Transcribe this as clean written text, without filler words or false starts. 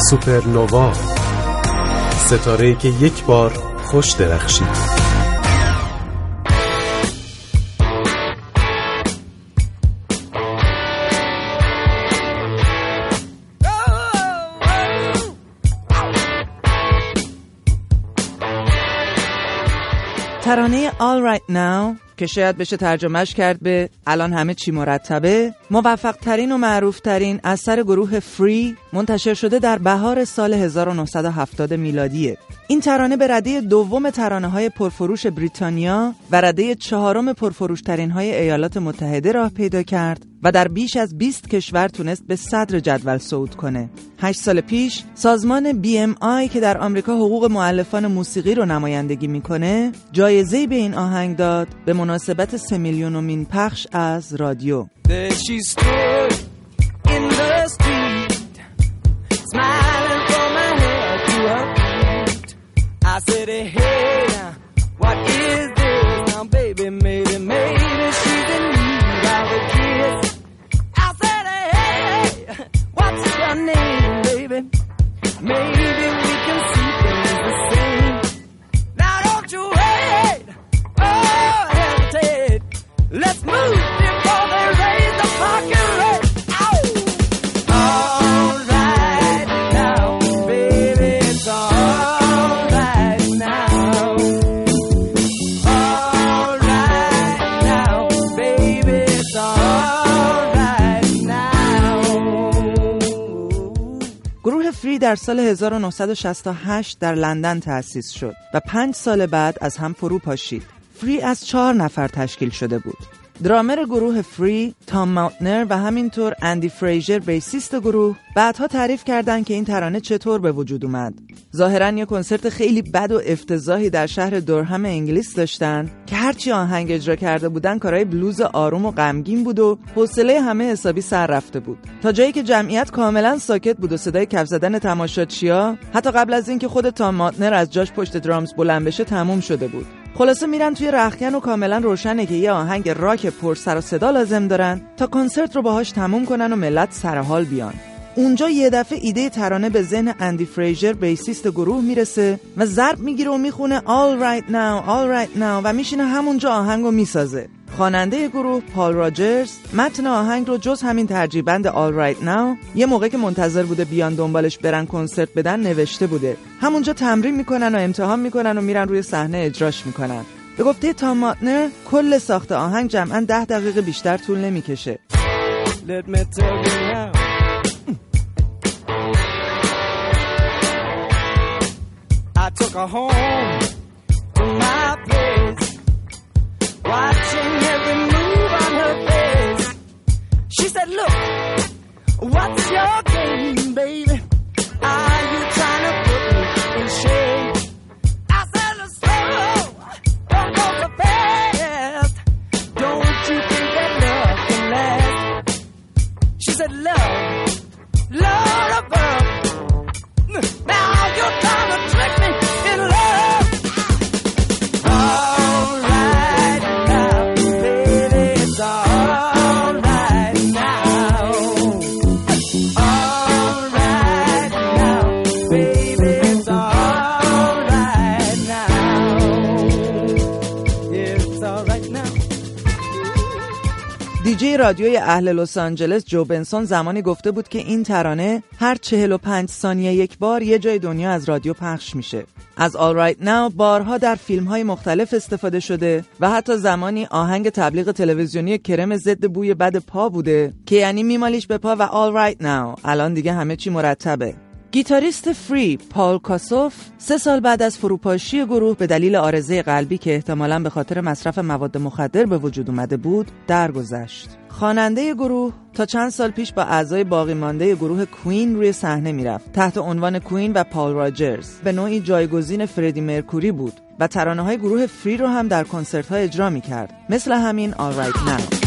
سوپرنوا، ستاره‌ای که یک بار خوش درخشید. ترانه All Right Now که شاید بشه ترجمهش کرد به الان همه چی مرتبه، موفق ترین و معروف ترین اثر گروه فری منتشر شده در بهار سال 1970 میلادیه. این ترانه به رده دوم ترانه‌های پرفروش بریتانیا و رده چهارم پرفروش ترین های ایالات متحده راه پیدا کرد و در بیش از 20 کشور تونست به صدر جدول صعود کنه. 8 سال پیش سازمان BMI که در آمریکا حقوق مؤلفان موسیقی رو نمایندگی میکنه، جایزه‌ای به این آهنگ داد به مناسبت 3 میلیونمین پخش از رادیو. I said, hey, now, what is this? Now, baby, maybe she's in need of a kiss. I said, hey, what's your name, baby? Maybe we can see things the same. Now, don't you wait, oh, hesitate. Let's move before they raise the parking rate. فری در سال 1968 در لندن تأسیس شد و 5 سال بعد از هم فرو پاشید. فری از 4 نفر تشکیل شده بود. درامر گروه فری تام ماوتنر و همینطور اندی فریزر بیسیست گروه بعدها تعریف کردند که این ترانه چطور به وجود اومد. ظاهراً یه کنسرت خیلی بد و افتضاحی در شهر دورهم انگلیس داشتن که هرچی آهنگ اجرا کرده بودن کارهای بلوز آروم و غمگین بود و حوصله همه حسابی سر رفته بود، تا جایی که جمعیت کاملا ساکت بود و صدای کف زدن تماشاچی‌ها حتی قبل از اینکه خود تام ماوتنر از جاش پشت درامز بلند بشه تموم شده بود. خلاصه میرن توی رختکن و کاملا روشنه که یه آهنگ راک پر سر و صدا لازم دارن تا کنسرت رو باهاش تموم کنن و ملت سر حال بیان. اونجا یه دفعه ایده ترانه به ذهن اندی فریزر بیسیست گروه میرسه و ضرب میگیره و میخونه All Right Now All Right Now و میشینه همونجا آهنگو میسازه. خواننده گروه پال راجرز متن آهنگ رو جز همین ترجیبند All Right Now یه موقع که منتظر بوده بیان دنبالش برن کنسرت بدن نوشته بوده. همونجا تمرین میکنن و امتحان میکنن و میرن روی صحنه اجراش میکنن. به گفته تام ماوتنر کل ساخت آهنگ جمعاً 10 دقیقه بیشتر طول نمیکشه. Let me tell you now. I took her home to my place, watching every move on her face. She said, look, what's your game, baby? Are you trying to put me in shame? I said, slow, don't go so fast. Don't you think that love can last? She said, love above. Now you're trying to trick me in love. All right now, baby, it's all right now. All right now, baby, it's all right now. Yeah, it's all right now. دیجی رادیوی اهل لس آنجلس جو بنسون زمانی گفته بود که این ترانه هر 45 ثانیه یک بار یه جای دنیا از رادیو پخش میشه. از All Right Now بارها در فیلم‌های مختلف استفاده شده و حتی زمانی آهنگ تبلیغ تلویزیونی کرم ضد بوی بد پا بوده که یعنی میمالیش به پا و All Right Now الان دیگه همه چی مرتبه. گیتاریست فری پال کاسوف 3 سال بعد از فروپاشی گروه به دلیل عارضه قلبی که احتمالاً به خاطر مصرف مواد مخدر به وجود اومده بود درگذشت. خواننده گروه تا چند سال پیش با اعضای باقی مانده گروه کوین روی صحنه میرفت. تحت عنوان کوین و پال راجرز به نوعی جایگزین فردی مرکوری بود و ترانه‌های گروه فری رو هم در کنسرت‌ها اجرا می‌کرد، مثل همین All Right Now.